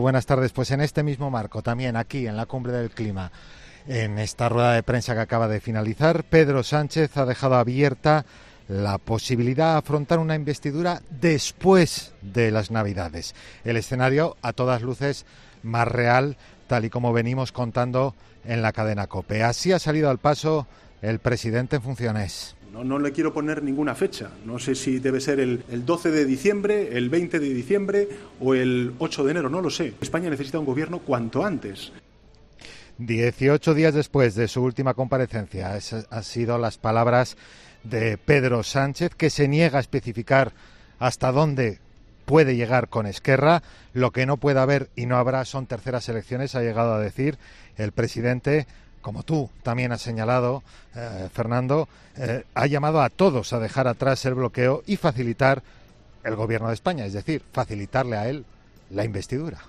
Buenas tardes, pues en este mismo marco, también aquí en la Cumbre del Clima, en esta rueda de prensa que acaba de finalizar, Pedro Sánchez ha dejado abierta la posibilidad de afrontar una investidura después de las Navidades. El escenario, a todas luces, más real, tal y como venimos contando en la cadena COPE. Así ha salido al paso el presidente en funciones. No le quiero poner ninguna fecha. No sé si debe ser el 12 de diciembre, el 20 de diciembre o el 8 de enero, no lo sé. España necesita un gobierno cuanto antes. 18 días después de su última comparecencia, esas han sido las palabras de Pedro Sánchez, que se niega a especificar hasta dónde puede llegar con Esquerra. Lo que no puede haber y no habrá son terceras elecciones, ha llegado a decir el presidente. Como tú también has señalado, Fernando, ha llamado a todos a dejar atrás el bloqueo y facilitar el gobierno de España, es decir, facilitarle a él la investidura.